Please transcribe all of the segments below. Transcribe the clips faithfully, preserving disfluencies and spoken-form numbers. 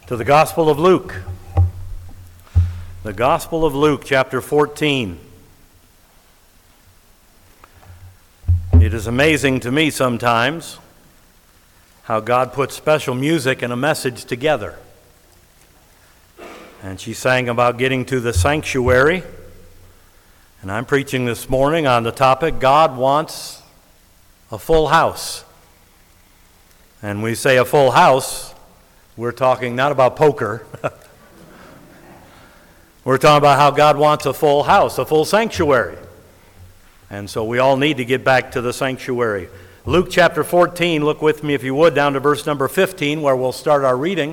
to the Gospel of Luke. The Gospel of Luke, chapter fourteen. It is amazing to me sometimes how God puts special music and a message together. And she sang about getting to the sanctuary. And I'm preaching this morning on the topic, God wants a full house. And we say a full house, we're talking not about poker. We're talking about how God wants a full house, a full sanctuary. And so we all need to get back to the sanctuary. Luke chapter fourteen, look with me if you would, down to verse number fifteen, where we'll start our reading.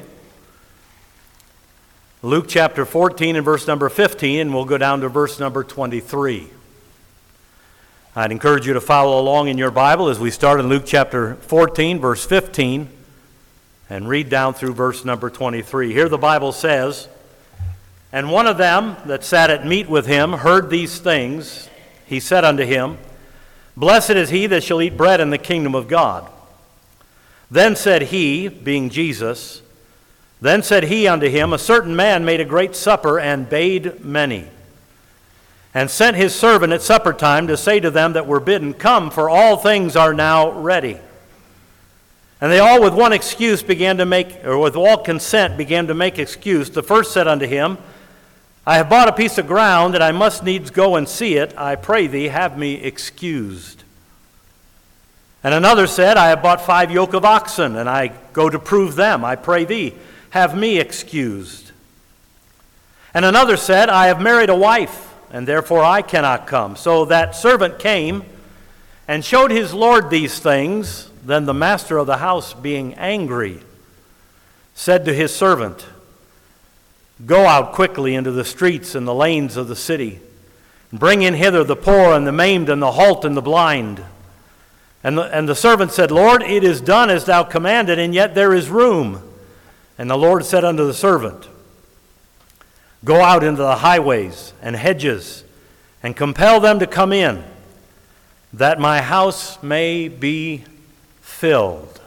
Luke chapter fourteen and verse number fifteen, and we'll go down to verse number twenty-three. I'd encourage you to follow along in your Bible as we start in Luke chapter fourteen, verse fifteen, and read down through verse number twenty-three. Here the Bible says, "And one of them that sat at meat with him heard these things. He said unto him, Blessed is he that shall eat bread in the kingdom of God. Then said he," being Jesus, "Then said he unto him, A certain man made a great supper, and bade many, and sent his servant at supper time to say to them that were bidden, Come, for all things are now ready. And they all with one excuse began to make, or with all consent began to make excuse. The first said unto him, I have bought a piece of ground, and I must needs go and see it. I pray thee, have me excused. And another said, I have bought five yoke of oxen, and I go to prove them. I pray thee, have me excused. And another said, I have married a wife, and therefore I cannot come. So that servant came and showed his lord these things. Then the master of the house, being angry, said to his servant, Go out quickly into the streets and the lanes of the city, and bring in hither the poor and the maimed and the halt and the blind. And the, and the servant said, Lord, it is done as thou commanded, and yet there is room. And the Lord said unto the servant, Go out into the highways and hedges, and compel them to come in, that my house may be filled.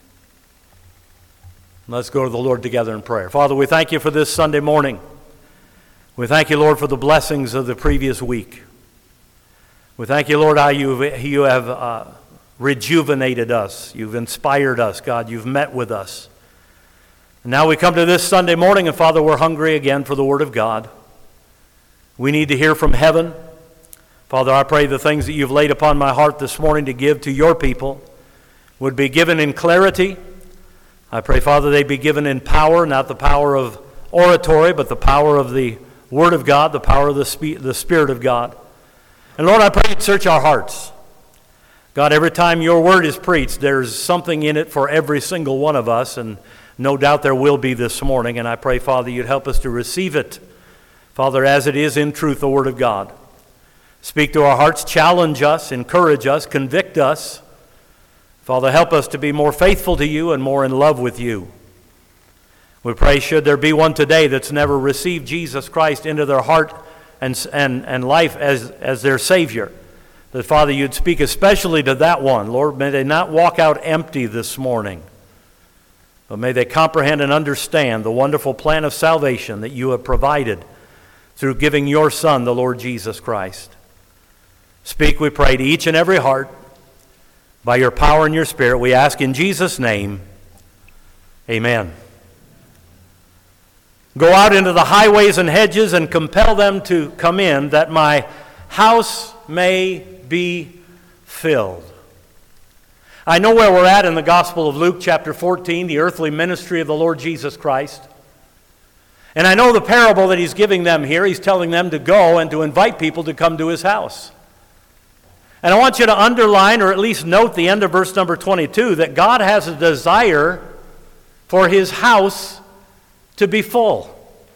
Let's go to the Lord together in prayer. Father, we thank you for this Sunday morning. We thank you, Lord, for the blessings of the previous week. We thank you, Lord, how you you have uh, rejuvenated us. You've inspired us, God. You've met with us. And now we come to this Sunday morning, and Father, we're hungry again for the Word of God. We need to hear from heaven. Father, I pray the things that you've laid upon my heart this morning to give to your people would be given in clarity. I pray, Father, they be given in power, not the power of oratory, but the power of the Word of God, the power of the, Spe- the Spirit of God. And Lord, I pray you'd search our hearts. God, every time your Word is preached, there's something in it for every single one of us, and no doubt there will be this morning. And I pray, Father, you'd help us to receive it, Father, as it is in truth, the Word of God. Speak to our hearts, challenge us, encourage us, convict us. Father, help us to be more faithful to you and more in love with you. We pray, should there be one today that's never received Jesus Christ into their heart and, and, and life as, as their Savior, that, Father, you'd speak especially to that one. Lord, may they not walk out empty this morning, but may they comprehend and understand the wonderful plan of salvation that you have provided through giving your Son, the Lord Jesus Christ. Speak, we pray, to each and every heart. By your power and your Spirit, we ask in Jesus' name, amen. Go out into the highways and hedges and compel them to come in, that my house may be filled. I know where we're at in the Gospel of Luke, chapter fourteen, the earthly ministry of the Lord Jesus Christ. And I know the parable that he's giving them here. He's telling them to go and to invite people to come to his house. And I want you to underline, or at least note the end of verse number twenty-two, that God has a desire for his house to be full.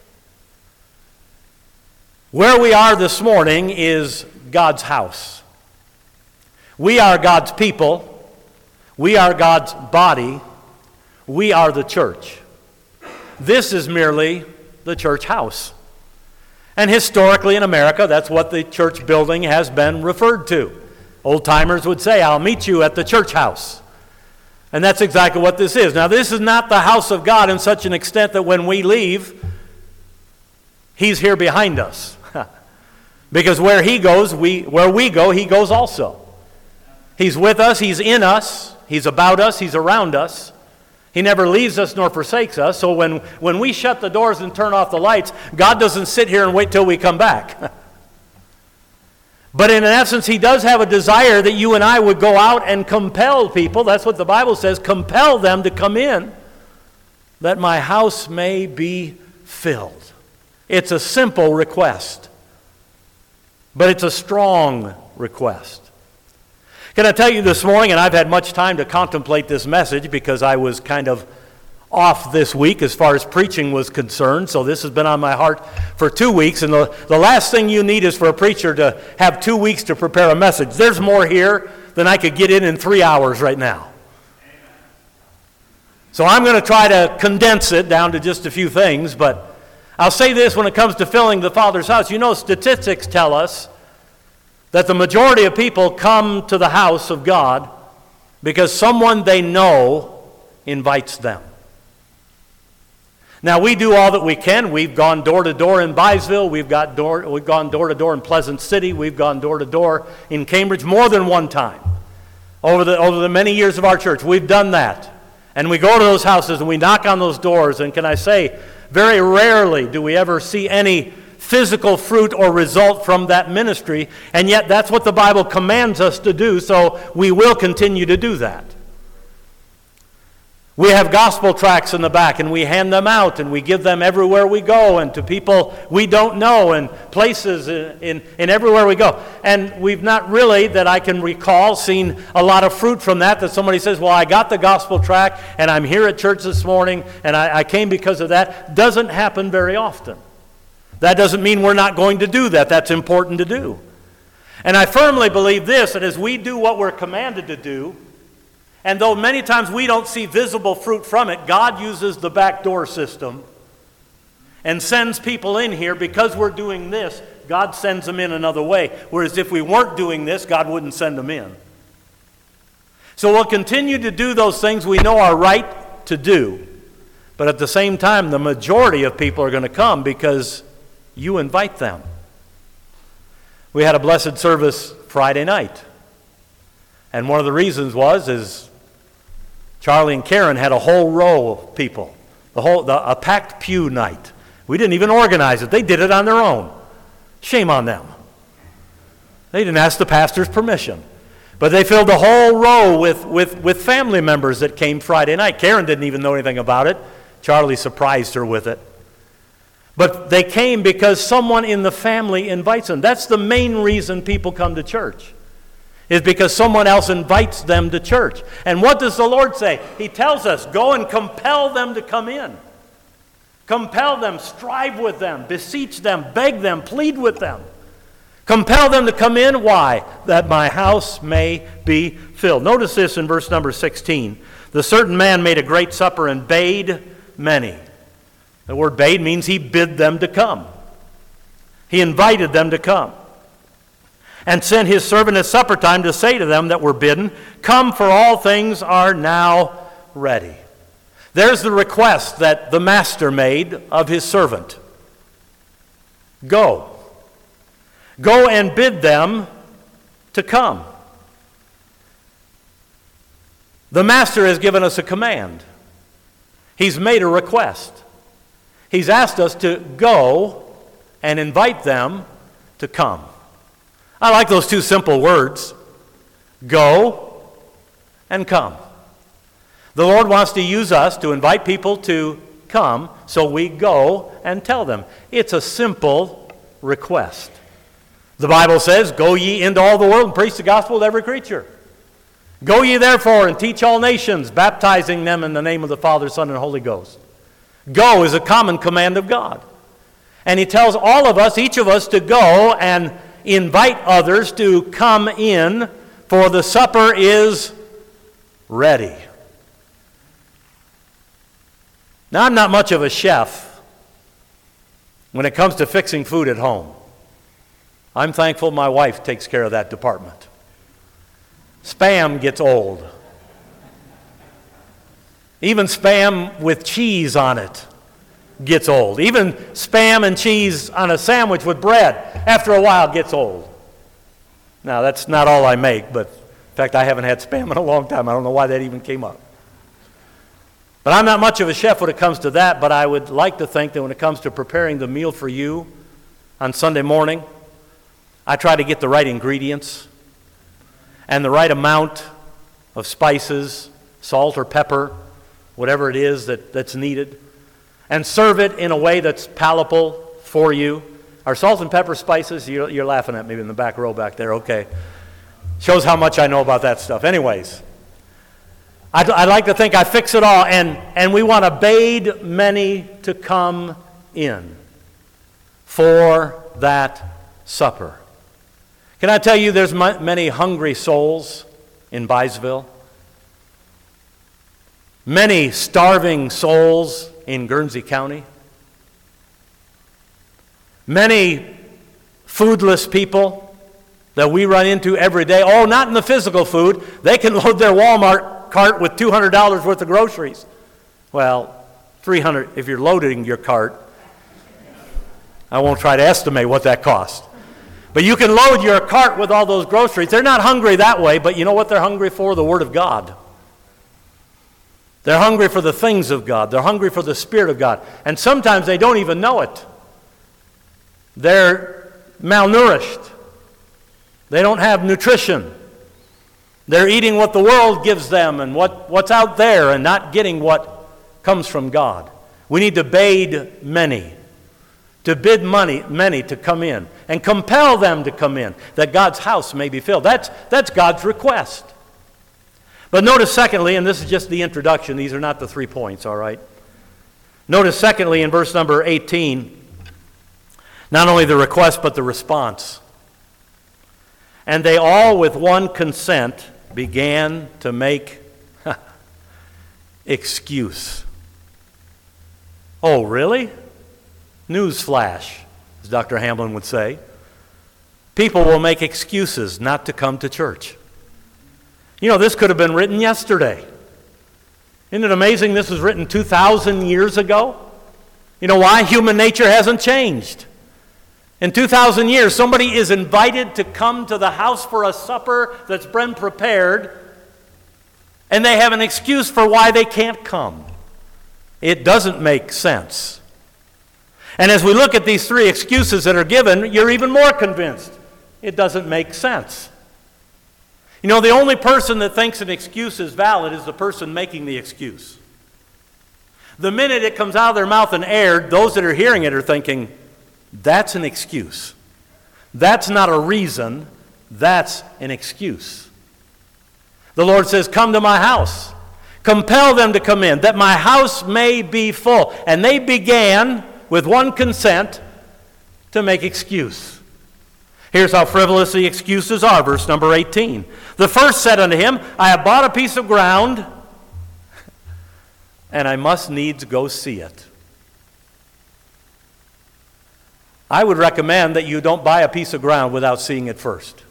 Where we are this morning is God's house. We are God's people. We are God's body. We are the church. This is merely the church house. And historically in America, that's what the church building has been referred to. Old-timers would say, I'll meet you at the church house. And that's exactly what this is. Now, this is not the house of God in such an extent that when we leave, He's here behind us. Because where He goes, we where we go, He goes also. He's with us, He's in us, He's about us, He's around us. He never leaves us nor forsakes us. So when, when we shut the doors and turn off the lights, God doesn't sit here and wait till we come back. But in essence, He does have a desire that you and I would go out and compel people. That's what the Bible says. Compel them to come in, that my house may be filled. It's a simple request, but it's a strong request. Can I tell you this morning, and I've had much time to contemplate this message because I was kind of off this week as far as preaching was concerned, so this has been on my heart for two weeks, and the, the last thing you need is for a preacher to have two weeks to prepare a message. There's more here than I could get in in three hours right now. So I'm going to try to condense it down to just a few things, but I'll say this when it comes to filling the Father's house. You know, statistics tell us that the majority of people come to the house of God because someone they know invites them. Now, we do all that we can. We've gone door to door in Byesville. We've got door, we've gone door to door in Pleasant City. We've gone door to door in Cambridge more than one time over the, over the many years of our church. We've done that. And we go to those houses and we knock on those doors. And can I say, very rarely do we ever see any physical fruit or result from that ministry. And yet that's what the Bible commands us to do, so we will continue to do that. We have gospel tracts in the back, and we hand them out, and we give them everywhere we go, and to people we don't know, and places in, in, in everywhere we go. And we've not really, that I can recall, seen a lot of fruit from that, that somebody says, well, I got the gospel tract, and I'm here at church this morning, and I, I came because of that. Doesn't happen very often. That doesn't mean we're not going to do that. That's important to do. And I firmly believe this, that as we do what we're commanded to do, and though many times we don't see visible fruit from it, God uses the back door system and sends people in here. Because we're doing this, God sends them in another way. Whereas if we weren't doing this, God wouldn't send them in. So we'll continue to do those things we know are right to do. But at the same time, the majority of people are going to come because you invite them. We had a blessed service Friday night. And one of the reasons was, is Charlie and Karen had a whole row of people, the whole the, a packed pew night. We didn't even organize it. They did it on their own. Shame on them. They didn't ask the pastor's permission. But they filled the whole row with, with, with family members that came Friday night. Karen didn't even know anything about it. Charlie surprised her with it. But they came because someone in the family invites them. That's the main reason people come to church, is because someone else invites them to church. And what does the Lord say? He tells us, go and compel them to come in. Compel them, strive with them, beseech them, beg them, plead with them. Compel them to come in. Why? That my house may be filled. Notice this in verse number sixteen. The certain man made a great supper and bade many. The word bade means he bid them to come. He invited them to come. And sent his servant at supper time to say to them that were bidden, come, for all things are now ready. There's the request that the master made of his servant. Go. Go and bid them to come. The master has given us a command. He's made a request. He's asked us to go and invite them to come. I like those two simple words, go and come. The Lord wants to use us to invite people to come, so we go and tell them. It's a simple request. The Bible says, go ye into all the world and preach the gospel to every creature. Go ye therefore and teach all nations, baptizing them in the name of the Father, Son, and Holy Ghost. Go is a common command of God. And he tells all of us, each of us, to go and invite others to come in, for the supper is ready. Now, I'm not much of a chef when it comes to fixing food at home. I'm thankful my wife takes care of that department. Spam gets old. Even Spam with cheese on it gets old. Even Spam and cheese on a sandwich with bread, after a while, gets old. Now, that's not all I make, but in fact, I haven't had Spam in a long time. I don't know why that even came up. But I'm not much of a chef when it comes to that, but I would like to think that when it comes to preparing the meal for you on Sunday morning, I try to get the right ingredients and the right amount of spices, salt or pepper, whatever it is that, that's needed, and serve it in a way that's palatable for you. Are salt and pepper spices? You're, you're laughing at me in the back row back there. Okay. Shows how much I know about that stuff. Anyways, I'd, I'd like to think I fix it all, and, and we want to bade many to come in for that supper. Can I tell you there's m- many hungry souls in Byesville? Many starving souls in Guernsey County? Many foodless people that we run into every day. Oh, not in the physical food. They can load their Walmart cart with two hundred dollars worth of groceries. Well, three hundred dollars if you're loading your cart. I won't try to estimate what that costs. But you can load your cart with all those groceries. They're not hungry that way, but you know what they're hungry for? The Word of God. They're hungry for the things of God. They're hungry for the Spirit of God. And sometimes they don't even know it. They're malnourished. They don't have nutrition. They're eating what the world gives them and what, what's out there and not getting what comes from God. We need to bade many, to bid money, many to come in and compel them to come in, that God's house may be filled. That's, that's God's request. But notice secondly, and this is just the introduction, these are not the three points, all right? Notice secondly in verse number eighteen, not only the request but the response. And they all with one consent began to make excuse. Oh, really? Newsflash, as Doctor Hamblin would say. People will make excuses not to come to church. You know, this could have been written yesterday. Isn't it amazing this was written two thousand years ago? You know why? Human nature hasn't changed. In two thousand years, somebody is invited to come to the house for a supper that's been prepared, and they have an excuse for why they can't come. It doesn't make sense. And as we look at these three excuses that are given, you're even more convinced it doesn't make sense. You know, the only person that thinks an excuse is valid is the person making the excuse. The minute it comes out of their mouth and aired, those that are hearing it are thinking, that's an excuse. That's not a reason, that's an excuse. The Lord says, come to my house. Compel them to come in, that my house may be full. And they began, with one consent, to make excuse. Here's how frivolous the excuses are, verse number eighteen. The first said unto him, I have bought a piece of ground, and I must needs go see it. I would recommend that you don't buy a piece of ground without seeing it first.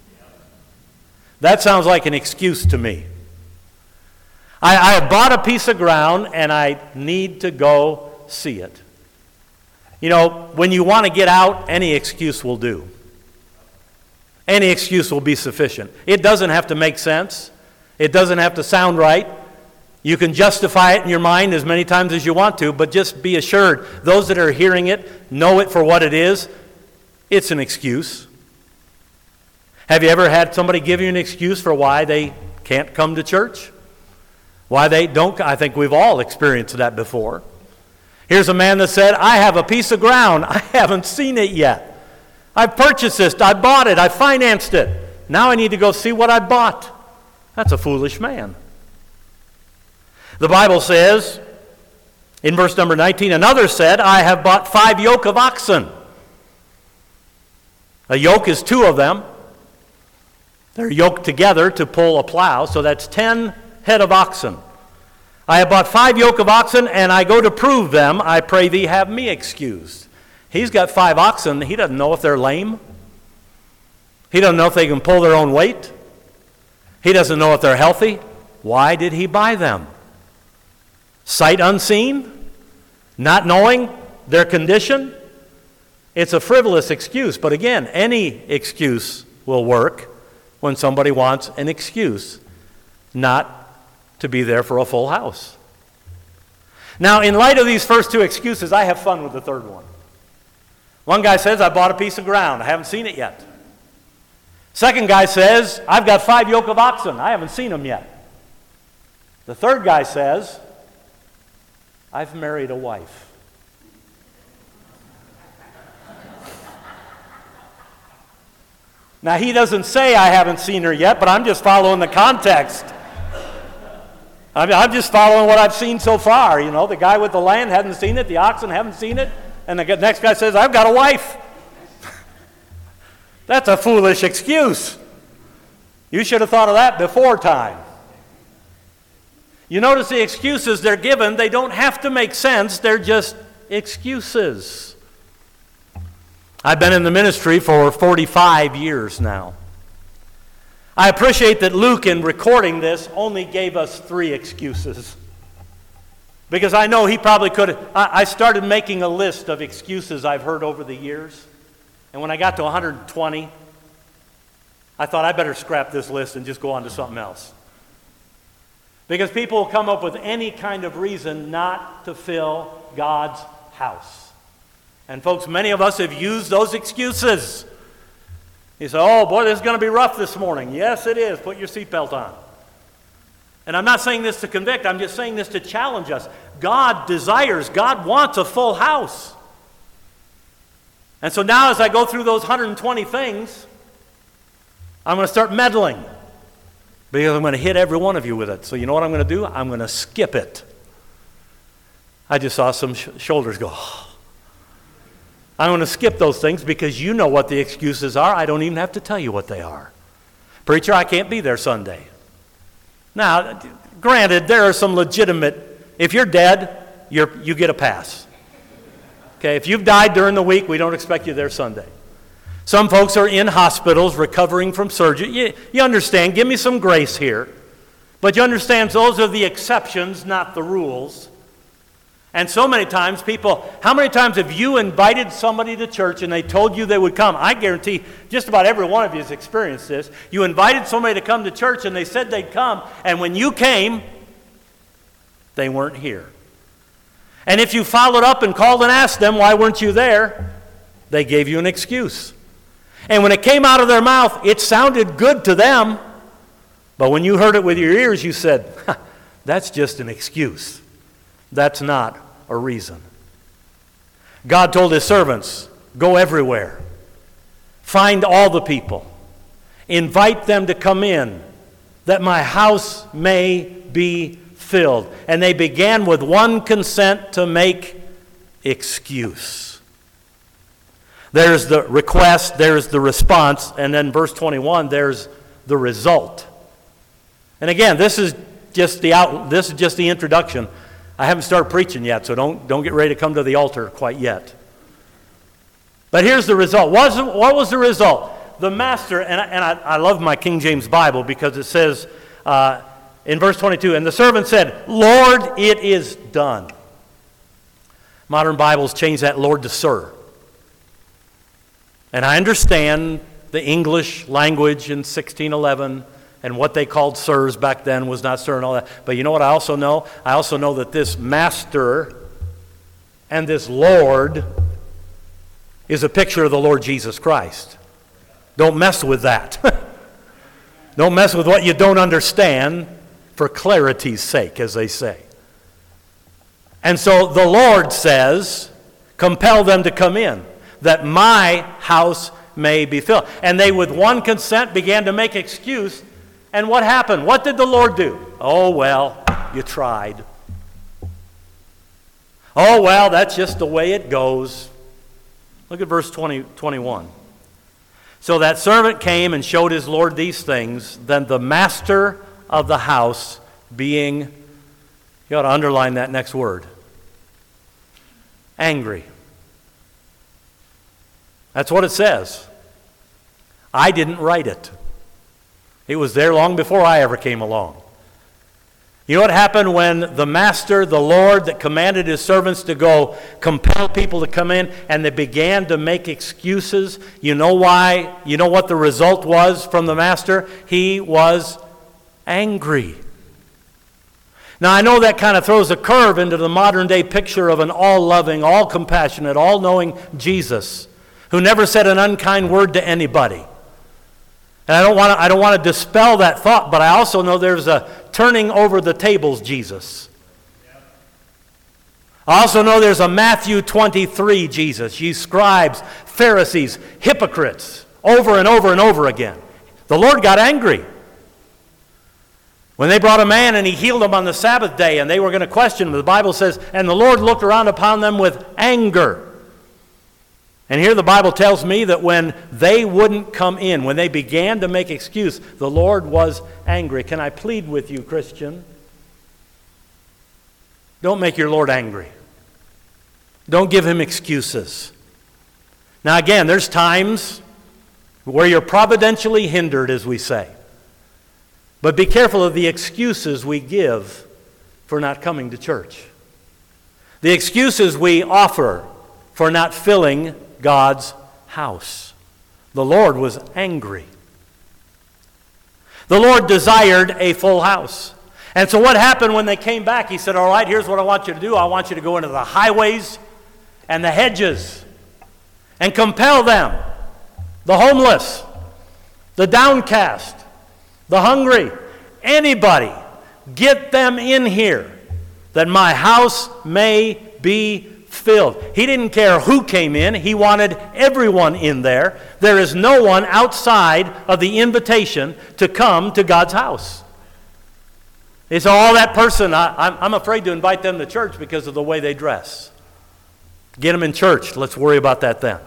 That sounds like an excuse to me. I, I have bought a piece of ground, and I need to go see it. You know, when you want to get out, any excuse will do. Any excuse will be sufficient. It doesn't have to make sense. It doesn't have to sound right. You can justify it in your mind as many times as you want to, but just be assured, those that are hearing it know it for what it is. It's an excuse. Have you ever had somebody give you an excuse for why they can't come to church? Why they don't? I think we've all experienced that before. Here's a man that said, I have a piece of ground. I haven't seen it yet. I purchased this. I bought it. I financed it. Now I need to go see what I bought. That's a foolish man. The Bible says, in verse number nineteen, another said, I have bought five yoke of oxen. A yoke is two of them. They're yoked together to pull a plow, so that's ten head of oxen. I have bought five yoke of oxen, and I go to prove them. I pray thee have me excused. He's got five oxen. He doesn't know if they're lame. He doesn't know if they can pull their own weight. He doesn't know if they're healthy. Why did he buy them? sight unseen, not knowing their condition. It's a frivolous excuse, but again, any excuse will work when somebody wants an excuse not to be there for a full house. Now, in light of these first two excuses, I have fun with the third one. One guy says, I bought a piece of ground. I haven't seen it yet. Second guy says, I've got five yoke of oxen. I haven't seen them yet. The third guy says, I've married a wife. Now, he doesn't say I haven't seen her yet, but I'm just following the context. I mean, I'm just following what I've seen so far. You know, the guy with the land hadn't seen it, the oxen haven't seen it, and the next guy says, I've got a wife. That's a foolish excuse. You should have thought of that before time. You notice the excuses they're given, they don't have to make sense, they're just excuses. I've been in the ministry for forty-five years now. I appreciate that Luke, in recording this, only gave us three excuses. Because I know he probably could have. I started making a list of excuses I've heard over the years. And when I got to one hundred twenty, I thought I better scrap this list and just go on to something else. Because people will come up with any kind of reason not to fill God's house. And folks, many of us have used those excuses. You say, oh boy, this is going to be rough this morning. Yes, it is. Put your seatbelt on. And I'm not saying this to convict. I'm just saying this to challenge us. God desires, God wants a full house. And so now as I go through those one hundred twenty things, I'm going to start meddling. Because I'm going to hit every one of you with it. So you know what I'm going to do? I'm going to skip it. I just saw some sh- shoulders go, oh. I'm going to skip those things because you know what the excuses are. I don't even have to tell you what they are. Preacher, I can't be there Sunday. Now, granted, there are some legitimate, if you're dead, you're, you get a pass. Okay, if you've died during the week, we don't expect you there Sunday. Some folks are in hospitals recovering from surgery. You, you understand, give me some grace here. But you understand those are the exceptions, not the rules. And so many times people, how many times have you invited somebody to church and they told you they would come? I guarantee just about every one of you has experienced this. You invited somebody to come to church and they said they'd come, and when you came, they weren't here. And if you followed up and called and asked them, why weren't you there? They gave you an excuse. And when it came out of their mouth, it sounded good to them. But when you heard it with your ears, you said, that's just an excuse. That's not a reason. God told his servants, go everywhere. Find all the people. Invite them to come in, that my house may be filled. And they began with one consent to make excuse. There's the request, there's the response, and then verse twenty-one, there's the result. And again, this is just the out, this is just the introduction. I haven't started preaching yet, so don't, don't get ready to come to the altar quite yet. But here's the result. What was, what was the result? The master, and I, and I, I love my King James Bible because it says uh, in verse twenty-two, and the servant said, Lord, it is done. Modern Bibles change that Lord to Sir. And I understand the English language in sixteen eleven. And what they called sirs back then was not sir and all that. But you know what I also know? I also know that this master and this Lord is a picture of the Lord Jesus Christ. Don't mess with that. Don't mess with what you don't understand for clarity's sake, as they say. And so the Lord says, compel them to come in, that my house may be filled. And they with one consent began to make excuse. And what happened? What did the Lord do? Oh, well, you tried. Oh, well, that's just the way it goes. Look at verse twenty, twenty-one. So that servant came and showed his Lord these things. Then the master of the house being, you ought to underline that next word, angry. That's what it says. I didn't write it. It was there long before I ever came along. You know what happened when the master, the Lord that commanded his servants to go compel people to come in, and they began to make excuses? You know why? You know what the result was from the master? He was angry. Now, I know that kind of throws a curve into the modern day picture of an all-loving, all-compassionate, all-knowing Jesus who never said an unkind word to anybody. And I don't want to I don't want to dispel that thought, but I also know there's a turning over the tables Jesus. I also know there's a Matthew twenty-three Jesus. Ye scribes, Pharisees, hypocrites, over and over and over again. The Lord got angry. When they brought a man and he healed him on the Sabbath day and they were going to question him, the Bible says, and the Lord looked around upon them with anger. And here the Bible tells me that when they wouldn't come in, when they began to make excuse, the Lord was angry. Can I plead with you, Christian? Don't make your Lord angry. Don't give him excuses. Now again, there's times where you're providentially hindered, as we say. But be careful of the excuses we give for not coming to church. The excuses we offer for not filling God's house. The Lord was angry. The Lord desired a full house. And so what happened when they came back? He said, all right, here's what I want you to do. I want you to go into the highways and the hedges and compel them, the homeless, the downcast, the hungry, anybody, get them in here that my house may be filled. He didn't care who came in. He wanted everyone in there. There is no one outside of the invitation to come to God's house. It's all that person, I, I'm, I'm afraid to invite them to church because of the way they dress. Get them in church. Let's worry about that then.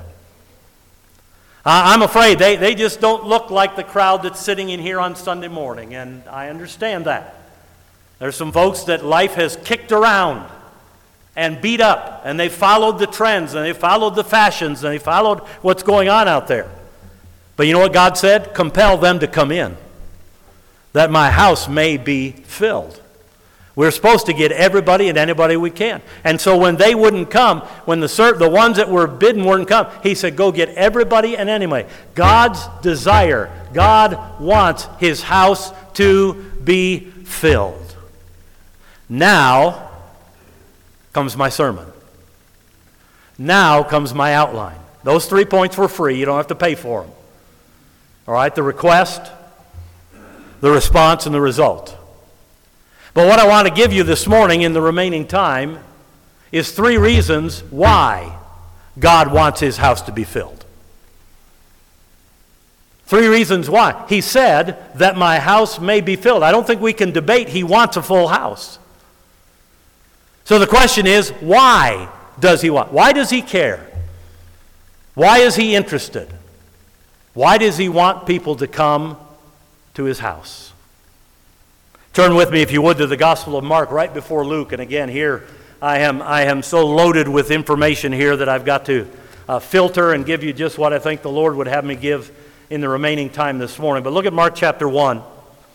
I'm afraid they, they just don't look like the crowd that's sitting in here on Sunday morning, and I understand that. There's some folks that life has kicked around and beat up, and they followed the trends, and they followed the fashions, and they followed what's going on out there. But you know what God said? Compel them to come in, that my house may be filled. We're supposed to get everybody and anybody we can. And so when they wouldn't come, when the the ones that were bidden wouldn't come, he said, go get everybody and anybody. God's desire, God wants his house to be filled. Now comes my sermon. Now comes my outline. Those three points were free. You don't have to pay for them. All right, the request, the response, and the result. But what I want to give you this morning in the remaining time is three reasons why God wants his house to be filled. Three reasons why. He said that my house may be filled. I don't think we can debate he wants a full house. So the question is, why does he want? Why does he care? Why is he interested? Why does he want people to come to his house? Turn with me, if you would, to the Gospel of Mark right before Luke. And again, here I am I am so loaded with information here that I've got to uh, filter and give you just what I think the Lord would have me give in the remaining time this morning. But look at Mark chapter one.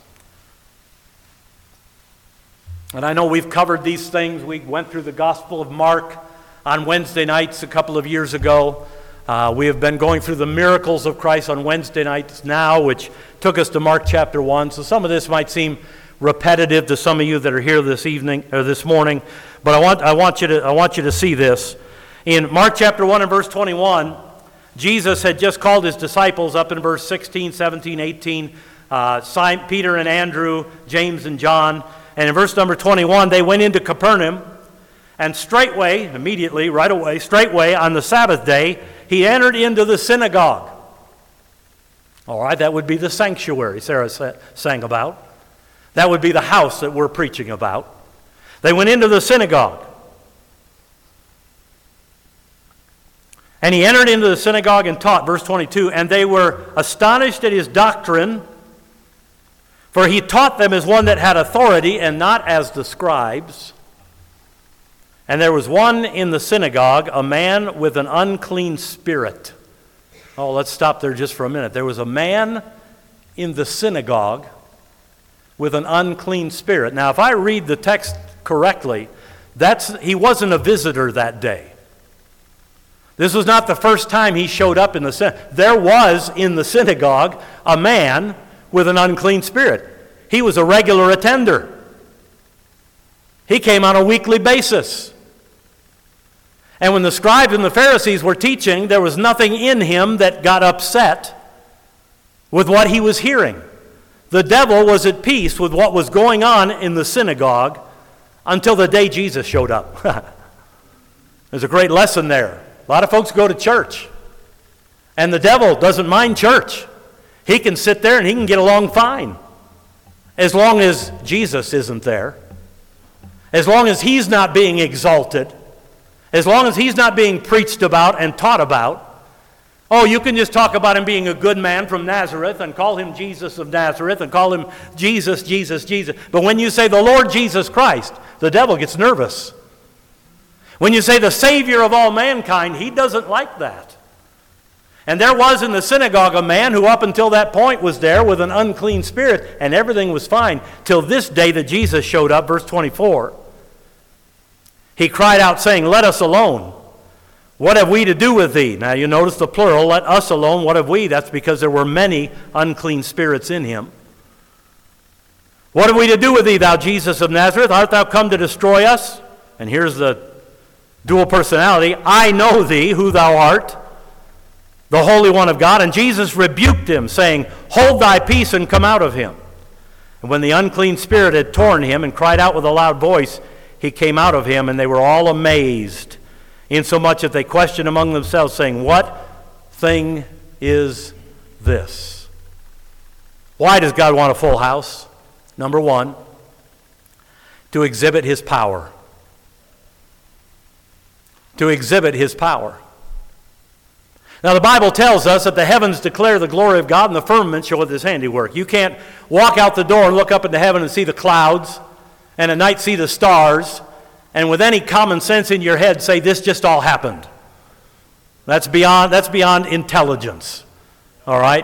And I know we've covered these things. We went through the Gospel of Mark on Wednesday nights a couple of years ago. Uh, we have been going through the miracles of Christ on Wednesday nights now, which took us to Mark chapter one. So some of this might seem repetitive to some of you that are here this evening or this morning, but I want I want you to I want you to see this. In Mark chapter one and verse twenty-one, Jesus had just called his disciples up in verse sixteen, seventeen, eighteen, uh, Simon, Peter and Andrew, James and John, and in verse number twenty-one, they went into Capernaum, and straightway, immediately, right away, straightway on the Sabbath day, he entered into the synagogue. All right, that would be the sanctuary Sarah sang about. That would be the house that we're preaching about. They went into the synagogue. And he entered into the synagogue and taught, verse twenty-two, and they were astonished at his doctrine, for he taught them as one that had authority and not as the scribes. And there was one in the synagogue, a man with an unclean spirit. Oh, let's stop there just for a minute. There was a man in the synagogue with an unclean spirit. Now, if I read the text correctly, that's he wasn't a visitor that day. This was not the first time he showed up in the synagogue. There was in the synagogue a man with an unclean spirit. He was a regular attender. He came on a weekly basis. And when the scribes and the Pharisees were teaching, there was nothing in him that got upset with what he was hearing. The devil was at peace with what was going on in the synagogue until the day Jesus showed up. There's a great lesson there. A lot of folks go to church, and the devil doesn't mind church. He can sit there and he can get along fine, as long as Jesus isn't there, as long as he's not being exalted, as long as he's not being preached about and taught about. Oh, you can just talk about him being a good man from Nazareth and call him Jesus of Nazareth and call him Jesus, Jesus, Jesus. But when you say the Lord Jesus Christ, the devil gets nervous. When you say the Savior of all mankind, he doesn't like that. And there was in the synagogue a man who up until that point was there with an unclean spirit, and everything was fine till this day that Jesus showed up, verse twenty-four. He cried out saying, "Let us alone. What have we to do with thee?" Now you notice the plural, let us alone, what have we? That's because there were many unclean spirits in him. "What have we to do with thee, thou Jesus of Nazareth? Art thou come to destroy us?" And here's the dual personality. "I know thee, who thou art, the Holy One of God." And Jesus rebuked him, saying, "Hold thy peace and come out of him." And when the unclean spirit had torn him and cried out with a loud voice, he came out of him, and they were all amazed, insomuch that they questioned among themselves, saying, "What thing is this?" Why does God want a full house? Number one, to exhibit his power. To exhibit his power. Now the Bible tells us that the heavens declare the glory of God and the firmament showeth his handiwork. You can't walk out the door and look up into heaven and see the clouds and at night see the stars and with any common sense in your head say this just all happened. That's beyond, that's beyond intelligence. All right?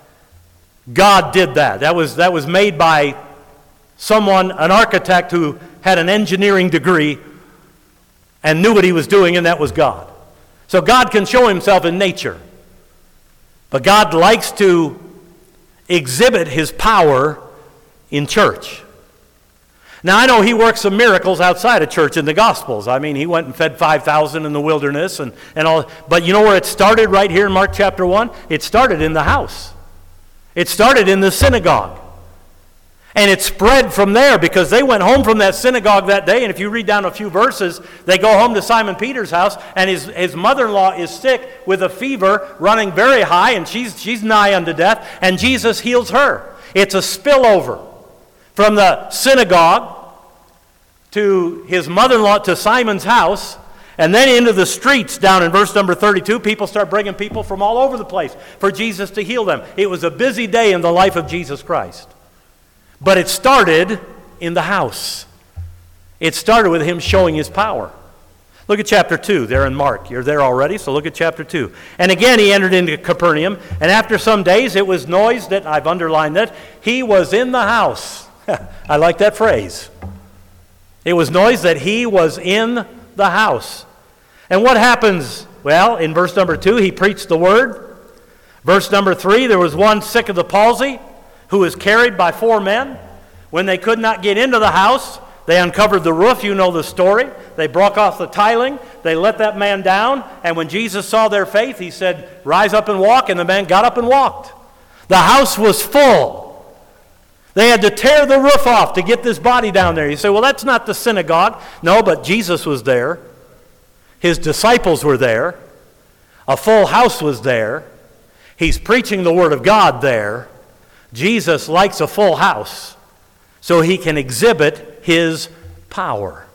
God did that. That was, that was made by someone, an architect who had an engineering degree and knew what he was doing, and that was God. So God can show himself in nature. But God likes to exhibit his power in church. Now, I know he works some miracles outside of church in the Gospels. I mean, he went and fed five thousand in the wilderness and, and all. But you know where it started right here in Mark chapter one? It started in the house. It started in the synagogue. And it spread from there because they went home from that synagogue that day. And if you read down a few verses, they go home to Simon Peter's house, and his, his mother-in-law is sick with a fever running very high, and she's, she's nigh unto death, and Jesus heals her. It's a spillover from the synagogue to his mother-in-law, to Simon's house, and then into the streets down in verse number thirty-two. People start bringing people from all over the place for Jesus to heal them. It was a busy day in the life of Jesus Christ. But it started in the house. It started with him showing his power. Look at chapter two there in Mark. You're there already, so look at chapter two. "And again he entered into Capernaum, and after some days it was noised," that I've underlined that, "he was in the house." I like that phrase. It was noised that he was in the house. And what happens? Well, in verse number two, he preached the word. Verse number three, there was one sick of the palsy who was carried by four men. When they could not get into the house, they uncovered the roof. You know the story. They broke off the tiling. They let that man down. And when Jesus saw their faith, he said, "Rise up and walk." And the man got up and walked. The house was full. They had to tear the roof off to get this body down there. You say, well, that's not the synagogue. No, but Jesus was there. His disciples were there. A full house was there. He's preaching the Word of God there. Jesus likes a full house so he can exhibit his power.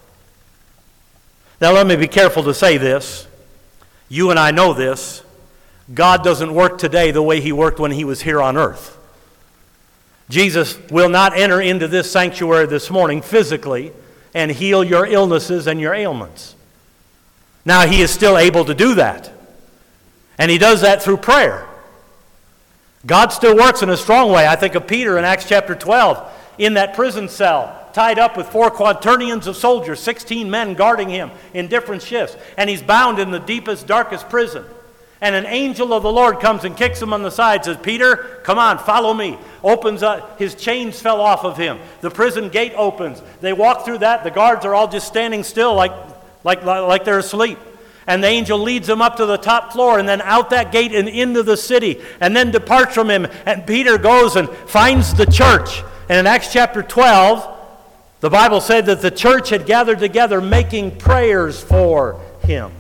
Now let me be careful to say this. You and I know this. God doesn't work today the way he worked when he was here on earth. Jesus will not enter into this sanctuary this morning physically and heal your illnesses and your ailments. Now he is still able to do that. And he does that through prayer. God still works in a strong way. I think of Peter in Acts chapter twelve. in that prison cell, tied up with four quaternions of soldiers, sixteen men guarding him in different shifts. And he's bound in the deepest, darkest prison. And an angel of the Lord comes and kicks him on the side, says, Peter, come on, follow me. Opens up, his chains fell off of him. The prison gate opens. They walk through that. The guards are all just standing still like, like, like they're asleep. And the angel leads him up to the top floor and then out that gate and into the city and then departs from him. And Peter goes and finds the church. And in Acts chapter twelve, the Bible said that the church had gathered together making prayers for him.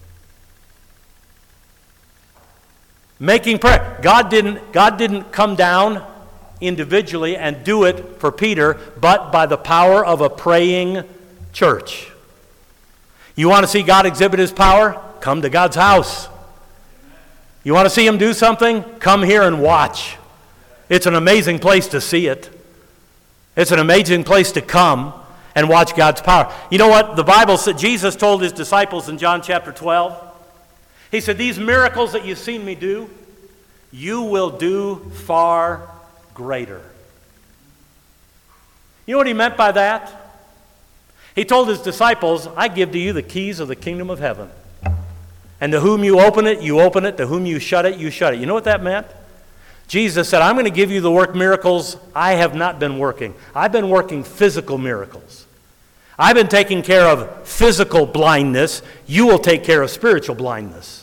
Making prayer. God didn't, God didn't come down individually and do it for Peter, but by the power of a praying church. You want to see God exhibit his power? Come to God's house. You want to see him do something? Come here and watch. It's an amazing place to see it. It's an amazing place to come and watch God's power. You know what? The Bible said, Jesus told his disciples in John chapter twelve, he said, these miracles that you've seen me do, you will do far greater. You know what he meant by that? He told his disciples, I give to you the keys of the kingdom of heaven. And to whom you open it, you open it. To whom you shut it, you shut it. You know what that meant? Jesus said, I'm going to give you the work miracles I have not been working. I've been working physical miracles. I've been taking care of physical blindness. You will take care of spiritual blindness.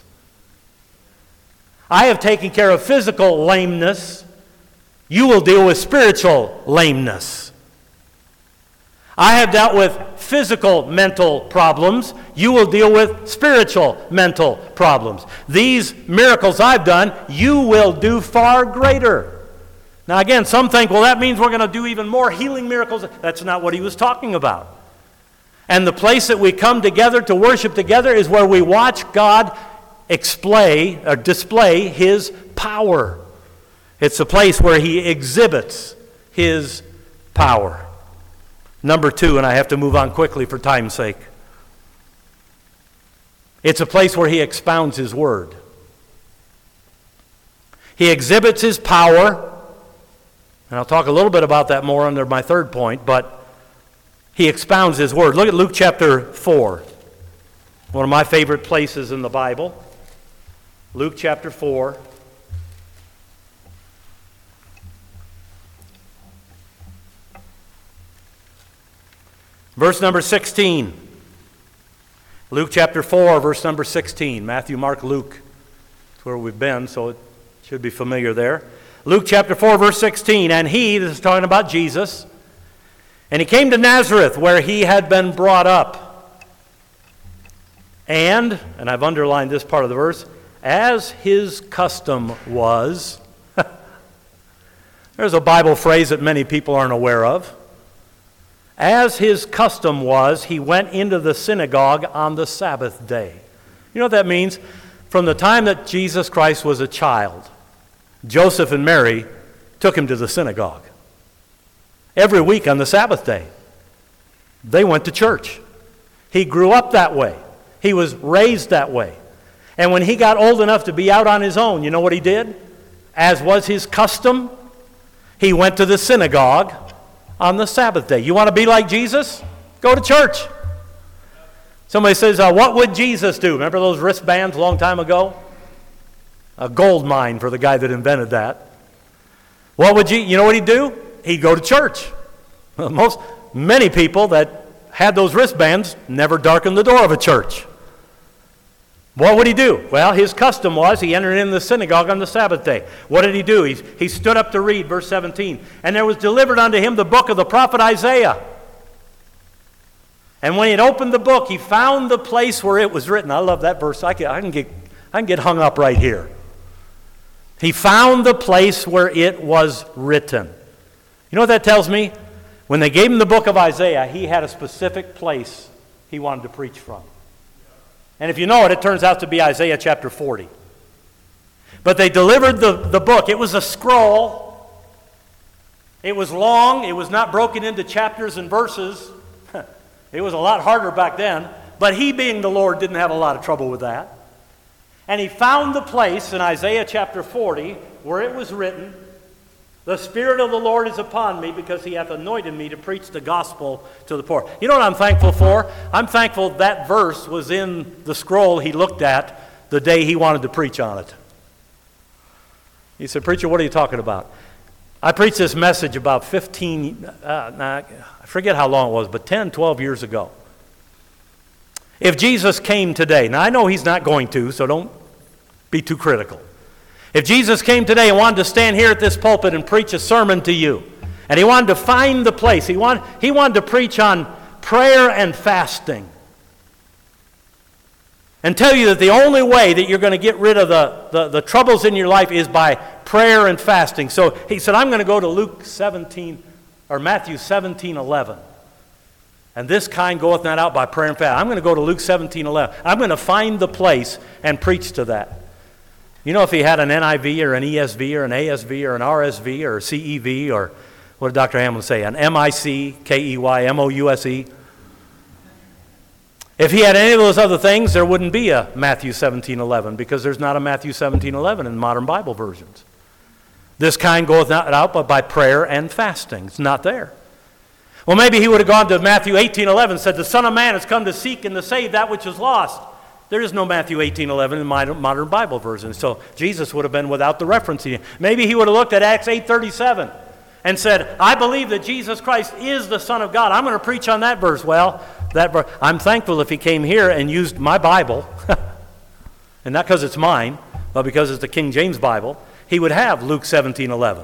I have taken care of physical lameness. You will deal with spiritual lameness. I have dealt with physical mental problems. You will deal with spiritual mental problems. These miracles I've done, you will do far greater. Now again, some think, well, that means we're going to do even more healing miracles. That's not what he was talking about. And the place that we come together to worship together is where we watch God display or display his power. It's a place where he exhibits his power. Number two, and I have to move on quickly for time's sake. It's a place where he expounds his word. He exhibits his power, and I'll talk a little bit about that more under my third point, but he expounds his word. Look at Luke chapter four, one of my favorite places in the Bible. Luke chapter four. Verse number sixteen. Luke chapter four, verse number sixteen. Matthew, Mark, Luke. That's where we've been, so it should be familiar there. Luke chapter four, verse sixteen. And he, this is talking about Jesus, and he came to Nazareth where he had been brought up. And, and I've underlined this part of the verse, as his custom was. There's a Bible phrase that many people aren't aware of. As his custom was, he went into the synagogue on the Sabbath day. You know what that means? From the time that Jesus Christ was a child, Joseph and Mary took him to the synagogue. Every week on the Sabbath day, they went to church. He grew up that way. He was raised that way. And when he got old enough to be out on his own, you know what he did? As was his custom, he went to the synagogue on the Sabbath day. You want to be like Jesus? Go to church. Somebody says, uh, what would Jesus do? Remember those wristbands a long time ago? A gold mine for the guy that invented that. What would you, you know what he'd do? He'd go to church. Most, many people that had those wristbands never darkened the door of a church. What would he do? Well, his custom was he entered in the synagogue on the Sabbath day. What did he do? He, he stood up to read, verse seventeen. And there was delivered unto him the book of the prophet Isaiah. And when he had opened the book, he found the place where it was written. I love that verse. I can, I can get, I can get hung up right here. He found the place where it was written. You know what that tells me? When they gave him the book of Isaiah, he had a specific place he wanted to preach from. And if you know it, it turns out to be Isaiah chapter forty. But they delivered the, the book. It was a scroll. It was long. It was not broken into chapters and verses. It was a lot harder back then. But he, being the Lord, didn't have a lot of trouble with that. And he found the place in Isaiah chapter forty where it was written, The Spirit of the Lord is upon me because he hath anointed me to preach the gospel to the poor. You know what I'm thankful for? I'm thankful that verse was in the scroll he looked at the day he wanted to preach on it. He said, "Preacher, what are you talking about?" I preached this message about fifteen, uh, nah, I forget how long it was, but ten, twelve years ago. If Jesus came today, now I know he's not going to, so don't be too critical. If Jesus came today and wanted to stand here at this pulpit and preach a sermon to you, and he wanted to find the place, he wanted, he wanted to preach on prayer and fasting, and tell you that the only way that you're going to get rid of the, the, the troubles in your life is by prayer and fasting. So he said, I'm going to go to Luke seventeen, or Matthew seventeen eleven. And this kind goeth not out by prayer and fasting. I'm going to go to Luke seventeen eleven. I'm going to find the place and preach to that. You know, if he had an N I V or an E S V or an A S V or an R S V or a C E V or, what did Doctor Hamlin say, an M I C K E Y M O U S E? If he had any of those other things, there wouldn't be a Matthew seventeen eleven, because there's not a Matthew seventeen eleven in modern Bible versions. This kind goeth not out but by prayer and fasting. It's not there. Well, maybe he would have gone to Matthew eighteen eleven and said, the Son of Man has come to seek and to save that which is lost. There is no Matthew eighteen eleven in modern Bible version, so Jesus would have been without the reference. Maybe he would have looked at Acts eight thirty-seven and said, I believe that Jesus Christ is the Son of God. I'm going to preach on that verse. Well, that verse, I'm thankful if he came here and used my Bible, and not because it's mine, but because it's the King James Bible, he would have Luke seventeen eleven.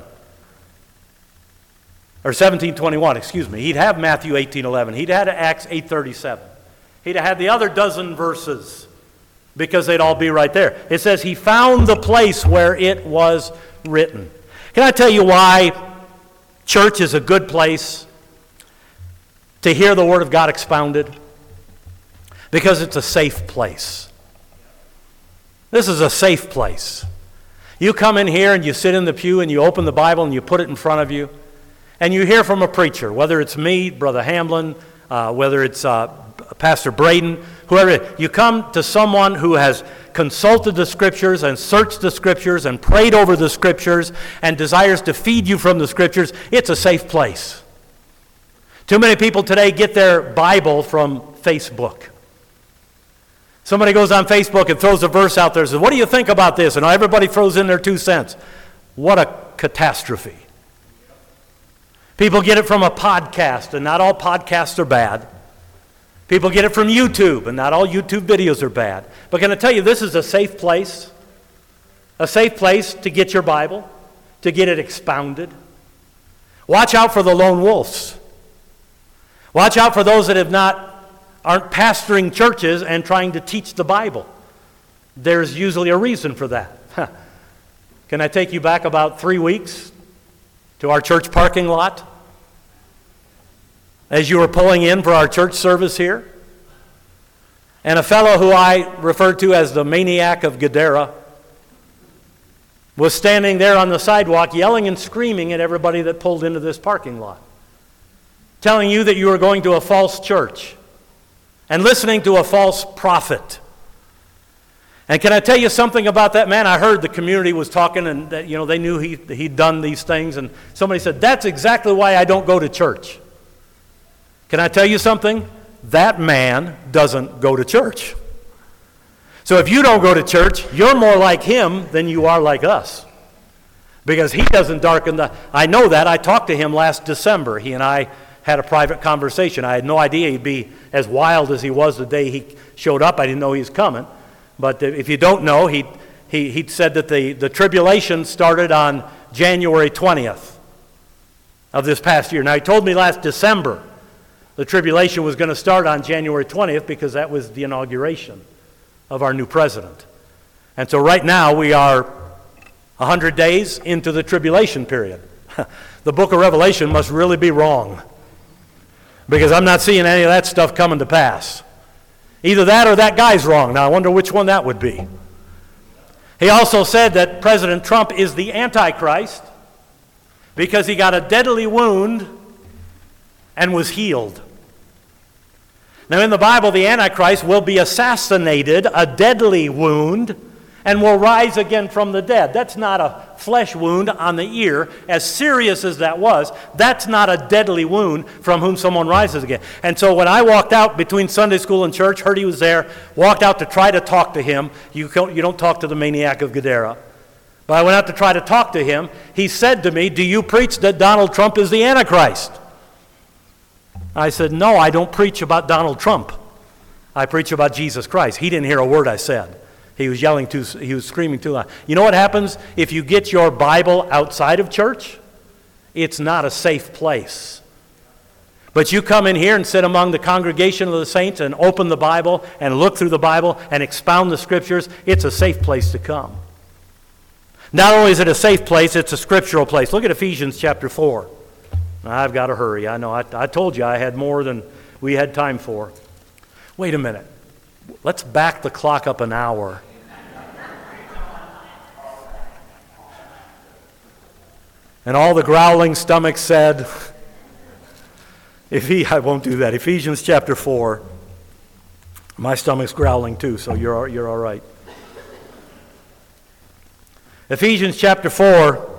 Or seventeen twenty-one, excuse me. He'd have Matthew eighteen eleven. He'd have Acts eight thirty-seven. He'd have had the other dozen verses, because they'd all be right there. It says he found the place where it was written. Can I tell you why church is a good place to hear the Word of God expounded? Because it's a safe place. This is a safe place. You come in here and you sit in the pew and you open the Bible and you put it in front of you, and you hear from a preacher, whether it's me, Brother Hamlin, uh, whether it's uh, Pastor Braden, whoever. You come to someone who has consulted the Scriptures and searched the Scriptures and prayed over the Scriptures and desires to feed you from the Scriptures. It's a safe place. Too many people today get their Bible from Facebook. Somebody goes on Facebook and throws a verse out there and says, what do you think about this? And everybody throws in their two cents. What a catastrophe. People get it from a podcast, and not all podcasts are bad. People get it from YouTube, and not all YouTube videos are bad. But can I tell you, this is a safe place? A safe place to get your Bible, to get it expounded. Watch out for the lone wolves. Watch out for those that have not, aren't pastoring churches and trying to teach the Bible. There's usually a reason for that. Can I take you back about three weeks to our church parking lot? As you were pulling in for our church service here, and a fellow who I referred to as the maniac of Gadara was standing there on the sidewalk yelling and screaming at everybody that pulled into this parking lot, telling you that you were going to a false church and listening to a false prophet. And can I tell you something about that man? I heard the community was talking, and that, you know, they knew he, he'd done these things, and somebody said, that's exactly why I don't go to church. Can I tell you something? That man doesn't go to church. So if you don't go to church, you're more like him than you are like us. Because he doesn't darken the... I know that. I talked to him last December. He and I had a private conversation. I had no idea he'd be as wild as he was the day he showed up. I didn't know he was coming. But if you don't know, he he he said that the, the tribulation started on January twentieth of this past year. Now, he told me last December the tribulation was going to start on January twentieth because that was the inauguration of our new president. And so right now we are one hundred days into the tribulation period. The book of Revelation must really be wrong, because I'm not seeing any of that stuff coming to pass. Either that or that guy's wrong. Now I wonder which one that would be. He also said that President Trump is the Antichrist because he got a deadly wound and was healed. Now in the Bible, the Antichrist will be assassinated, a deadly wound, and will rise again from the dead. That's not a flesh wound on the ear. As serious as that was, that's not a deadly wound from whom someone rises again. And so when I walked out between Sunday school and church, heard he was there, walked out to try to talk to him. You don't, you don't talk to the maniac of Gadara. But I went out to try to talk to him. He said to me, "Do you preach that Donald Trump is the Antichrist?" I said, "No, I don't preach about Donald Trump. I preach about Jesus Christ." He didn't hear a word I said. He was yelling too, he was screaming too loud. You know what happens if you get your Bible outside of church? It's not a safe place. But you come in here and sit among the congregation of the saints and open the Bible and look through the Bible and expound the Scriptures, it's a safe place to come. Not only is it a safe place, it's a scriptural place. Look at Ephesians chapter four. I've got to hurry. I know. I, I told you I had more than we had time for. Wait a minute. Let's back the clock up an hour. And all the growling stomachs said, if he, I won't do that. Ephesians chapter four. My stomach's growling too, so you're, you're all right. Ephesians chapter four.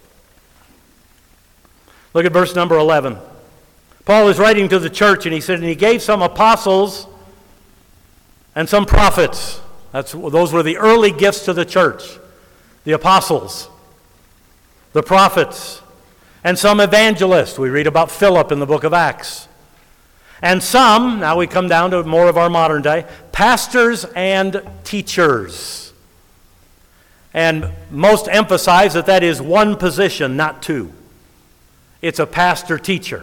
Look at verse number eleven. Paul is writing to the church, and he said, "And he gave some apostles and some prophets." That's, those were the early gifts to the church. The apostles, the prophets, and some evangelists. We read about Philip in the book of Acts. And some, now we come down to more of our modern day, pastors and teachers. And most emphasize that that is one position, not two. It's a pastor-teacher.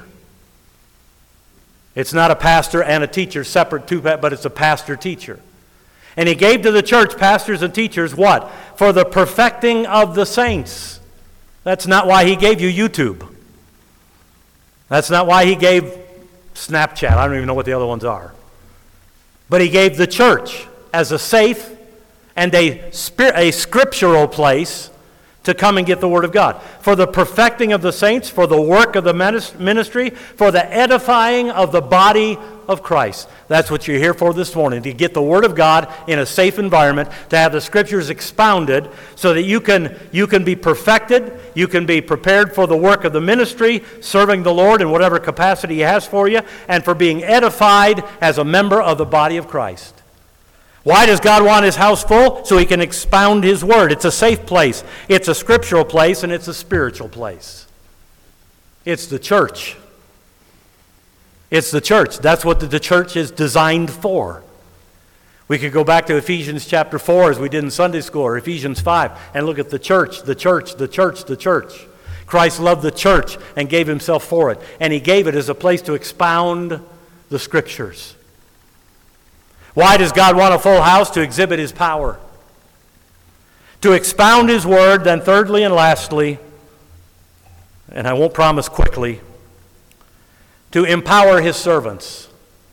It's not a pastor and a teacher, separate two, but it's a pastor-teacher. And he gave to the church pastors and teachers what? For the perfecting of the saints. That's not why he gave you YouTube. That's not why he gave Snapchat. I don't even know what the other ones are. But he gave the church as a safe and a, spir- a scriptural place to come and get the Word of God. For the perfecting of the saints, for the work of the ministry, for the edifying of the body of Christ. That's what you're here for this morning, to get the Word of God in a safe environment, to have the Scriptures expounded so that you can, you can be perfected, you can be prepared for the work of the ministry, serving the Lord in whatever capacity He has for you, and for being edified as a member of the body of Christ. Why does God want His house full? So He can expound His Word. It's a safe place. It's a scriptural place, and it's a spiritual place. It's the church. It's the church. That's what the church is designed for. We could go back to Ephesians chapter four as we did in Sunday school, or Ephesians five, and look at the church, the church, the church, the church. Christ loved the church and gave Himself for it. And He gave it as a place to expound the Scriptures. Why does God want a full house? To exhibit His power. To expound His Word, then thirdly and lastly, and I won't promise quickly, to empower His servants.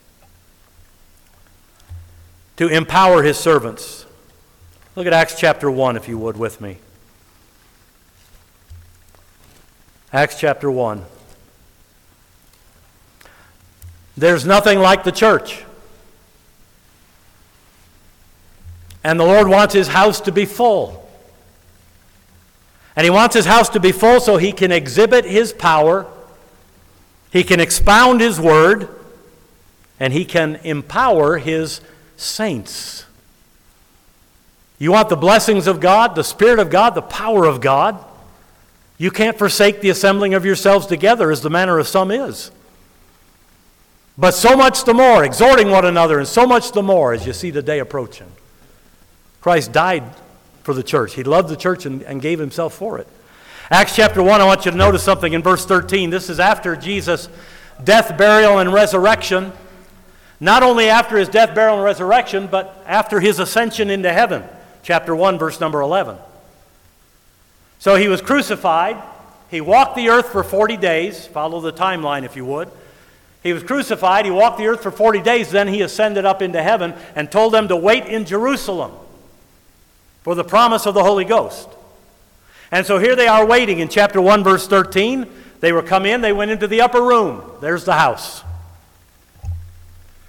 To empower His servants. Look at Acts chapter one, if you would, with me. Acts chapter one. There's nothing like the church. And the Lord wants His house to be full. And He wants His house to be full so He can exhibit His power, He can expound His Word, and He can empower His saints. You want the blessings of God, the Spirit of God, the power of God? You can't forsake the assembling of yourselves together as the manner of some is. But so much the more, exhorting one another, and so much the more as you see the day approaching. Christ died for the church. He loved the church and, and gave Himself for it. Acts chapter one, I want you to notice something in verse thirteen. This is after Jesus' death, burial, and resurrection. Not only after His death, burial, and resurrection, but after His ascension into heaven. Chapter one, verse number eleven. So He was crucified. He walked the earth for forty days. Follow the timeline if you would. He was crucified. He walked the earth for forty days. Then He ascended up into heaven and told them to wait in Jerusalem for the promise of the Holy Ghost. And so here they are waiting in chapter one, verse thirteen. They were come in, they went into the upper room. There's the house.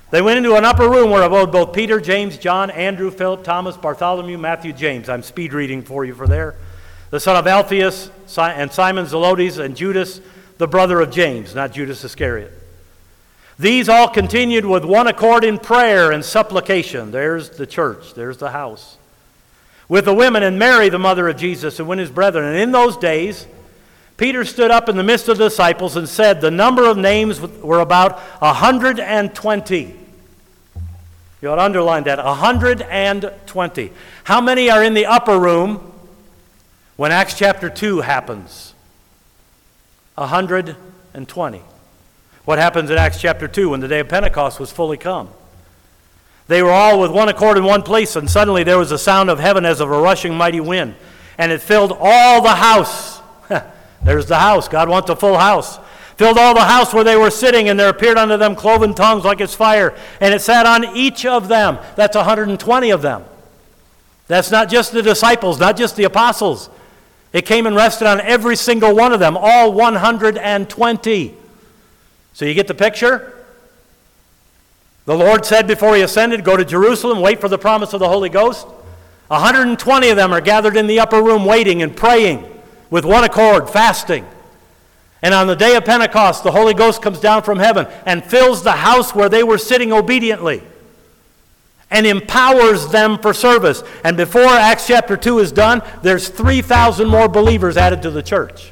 They went into an upper room where abode both Peter, James, John, Andrew, Philip, Thomas, Bartholomew, Matthew, James. I'm speed reading for you for there. The son of Alphaeus, and Simon Zelotes, and Judas, the brother of James, not Judas Iscariot. These all continued with one accord in prayer and supplication. There's the church. There's the house. With the women and Mary, the mother of Jesus, and with his brethren. And in those days, Peter stood up in the midst of the disciples and said, the number of names were about a hundred and twenty. You ought to underline that, a hundred and twenty. How many are in the upper room when Acts chapter two happens? A hundred and twenty. What happens in Acts chapter two when the day of Pentecost was fully come? They were all with one accord in one place, and suddenly there was a sound of heaven as of a rushing mighty wind, and it filled all the house. There's the house. God wants a full house. Filled all the house where they were sitting, and there appeared unto them cloven tongues like as fire, and it sat on each of them. That's one hundred twenty of them. That's not just the disciples, not just the apostles. It came and rested on every single one of them, all one hundred twenty. So you get the picture? The Lord said before he ascended, go to Jerusalem, wait for the promise of the Holy Ghost. one hundred twenty of them are gathered in the upper room waiting and praying with one accord, fasting. And on the day of Pentecost, the Holy Ghost comes down from heaven and fills the house where they were sitting obediently and empowers them for service. And before Acts chapter two is done, there's three thousand more believers added to the church.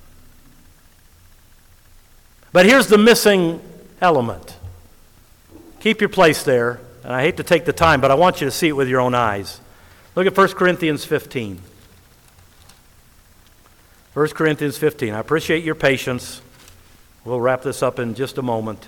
But here's the missing element. Keep your place there, and I hate to take the time, but I want you to see it with your own eyes. Look at First Corinthians fifteen. First Corinthians fifteen. I appreciate your patience. We'll wrap this up in just a moment.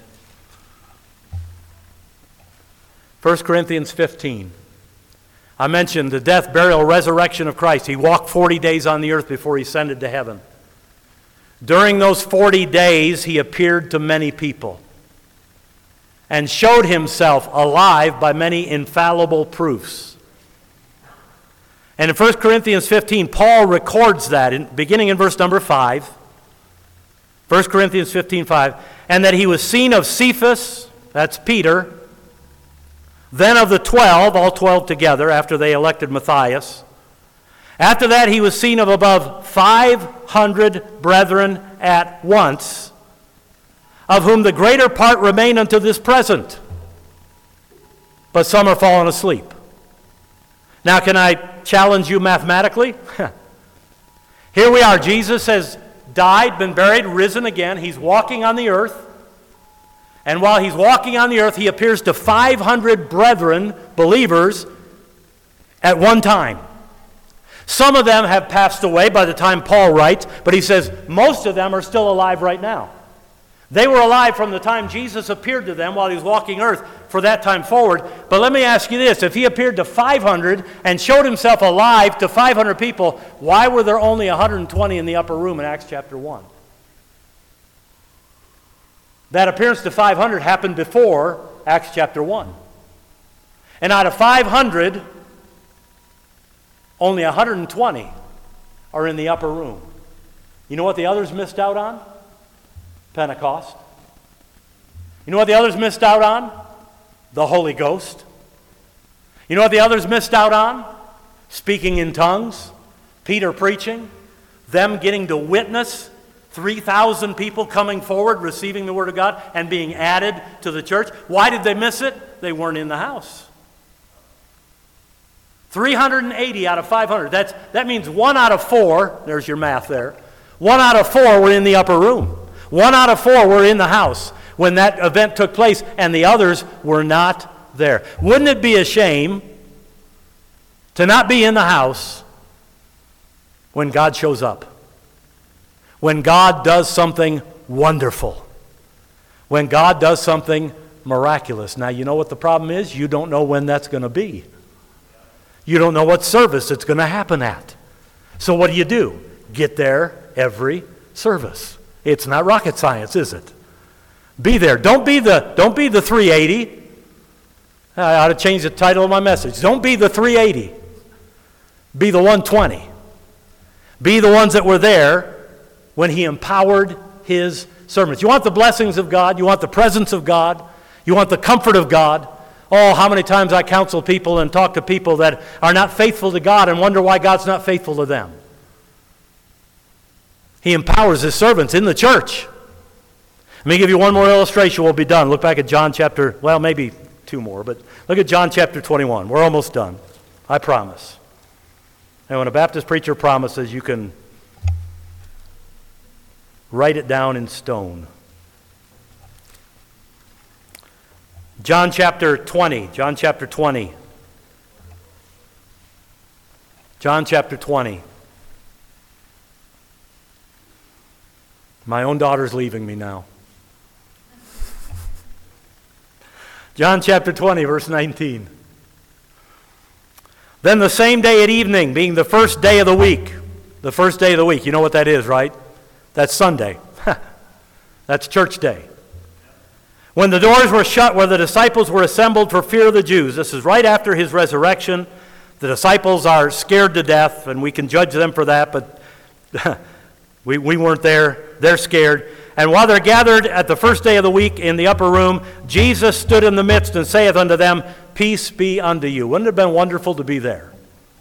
First Corinthians fifteen. I mentioned the death, burial, resurrection of Christ. He walked forty days on the earth before he ascended to heaven. During those forty days, he appeared to many people and showed himself alive by many infallible proofs. And in First Corinthians fifteen, Paul records that, in, beginning in verse number five. First Corinthians fifteen, five. And that he was seen of Cephas, that's Peter, then of the twelve, all twelve together, after they elected Matthias. After that, he was seen of above five hundred brethren at once, of whom the greater part remain unto this present, but some are fallen asleep. Now, can I challenge you mathematically? Here we are. Jesus has died, been buried, risen again. He's walking on the earth. And while he's walking on the earth, he appears to five hundred brethren, believers, at one time. Some of them have passed away by the time Paul writes, but he says most of them are still alive right now. They were alive from the time Jesus appeared to them while he was walking earth for that time forward. But let me ask you this. If he appeared to five hundred and showed himself alive to five hundred people, why were there only one hundred twenty in the upper room in Acts chapter one? That appearance to five hundred happened before Acts chapter one. And out of five hundred, only one hundred twenty are in the upper room. You know what the others missed out on? Pentecost. You know what the others missed out on? The Holy Ghost. You know what the others missed out on? Speaking in tongues, Peter preaching, them getting to witness, three thousand people coming forward, receiving the Word of God, and being added to the church. Why did they miss it? They weren't in the house. three hundred eighty out of five hundred. That's, that means one out of four, there's your math there, one out of four were in the upper room. One out of four were in the house when that event took place, and the others were not there. Wouldn't it be a shame to not be in the house when God shows up? When God does something wonderful? When God does something miraculous? Now, you know what the problem is? You don't know when that's going to be. You don't know what service it's going to happen at. So what do you do? Get there every service. It's not rocket science, is it? Be there. Don't be the, don't be the three eighty. I ought to change the title of my message. Don't be the three eighty. Be the one twenty. Be the ones that were there when he empowered his servants. You want the blessings of God? You want the presence of God? You want the comfort of God. Oh, how many times I counsel people and talk to people that are not faithful to God and wonder why God's not faithful to them. He empowers his servants in the church. Let me give you one more illustration. We'll be done. Look back at John chapter, well, maybe two more, but look at John chapter twenty-one. We're almost done. I promise. And when a Baptist preacher promises, you can write it down in stone. John chapter twenty. John chapter twenty. John chapter twenty. My own daughter's leaving me now. John chapter twenty, verse nineteen. Then the same day at evening, being the first day of the week, the first day of the week, you know what that is, right? That's Sunday. That's church day. When the doors were shut where the disciples were assembled for fear of the Jews, this is right after his resurrection. The disciples are scared to death, and we can judge them for that, but we, we weren't there. They're scared. And while they're gathered at the first day of the week in the upper room, Jesus stood in the midst and saith unto them, Peace be unto you. Wouldn't it have been wonderful to be there?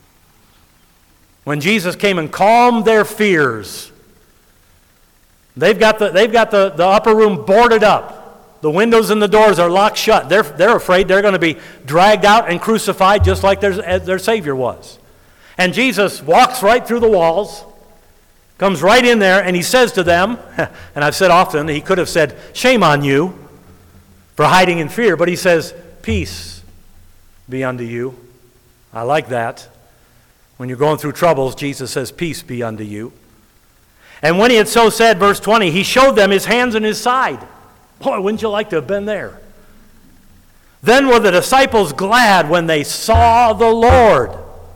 When Jesus came and calmed their fears, they've got the, they've got the, the upper room boarded up. The windows and the doors are locked shut. They're, they're afraid they're going to be dragged out and crucified just like their, their Savior was. And Jesus walks right through the walls, comes right in there, and he says to them, and I've said often, he could have said, shame on you for hiding in fear, but he says, peace be unto you. I like that. When you're going through troubles, Jesus says, peace be unto you. And when he had so said, verse twenty, he showed them his hands and his side. Boy, wouldn't you like to have been there? Then were the disciples glad when they saw the Lord.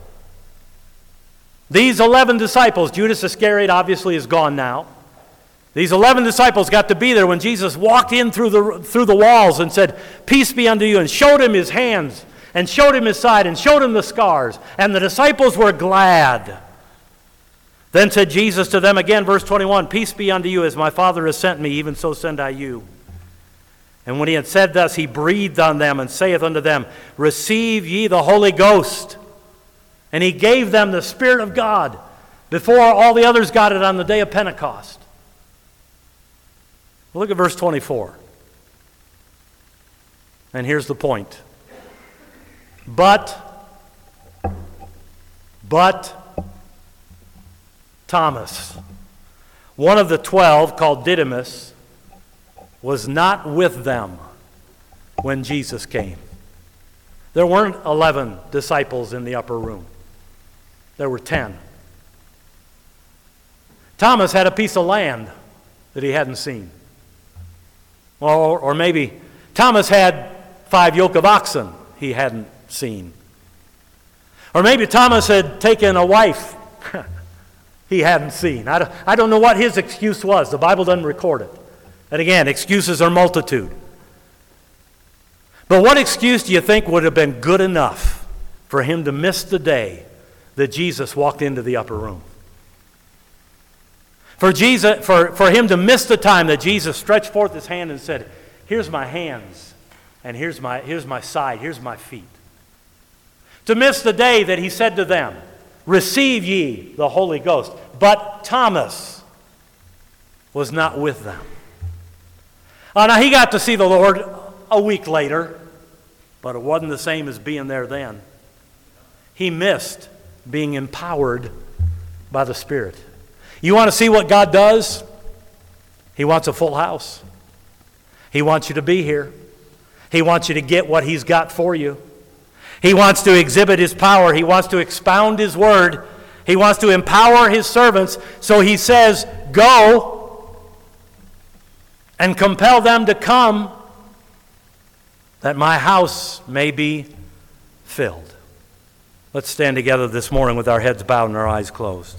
These eleven disciples, Judas Iscariot obviously is gone now. These eleven disciples got to be there when Jesus walked in through the, through the walls and said, peace be unto you, and showed him his hands, and showed him his side, and showed him the scars. And the disciples were glad. Then said Jesus to them again, verse twenty-one, peace be unto you, as my Father has sent me, even so send I you. And when he had said thus, he breathed on them and saith unto them, receive ye the Holy Ghost. And he gave them the Spirit of God before all the others got it on the day of Pentecost. Well, look at verse twenty-four. And here's the point. But, but Thomas, one of the twelve, called Didymus, was not with them when Jesus came. There weren't eleven disciples in the upper room. There were ten. Thomas had a piece of land that he hadn't seen. Or, or maybe Thomas had five yoke of oxen he hadn't seen. Or maybe Thomas had taken a wife he hadn't seen. I don't, I don't know what his excuse was. The Bible doesn't record it. And again, excuses are multitude. But what excuse do you think would have been good enough for him to miss the day that Jesus walked into the upper room? For Jesus, for, for him to miss the time that Jesus stretched forth his hand and said, here's my hands, and here's my, here's my side, here's my feet. To miss the day that he said to them, receive ye the Holy Ghost. But Thomas was not with them. Uh, now, he got to see the Lord a week later, but it wasn't the same as being there then. He missed being empowered by the Spirit. You want to see what God does? He wants a full house. He wants you to be here. He wants you to get what He's got for you. He wants to exhibit His power. He wants to expound His word. He wants to empower His servants. So He says, go and compel them to come, that my house may be filled. Let's stand together this morning with our heads bowed and our eyes closed.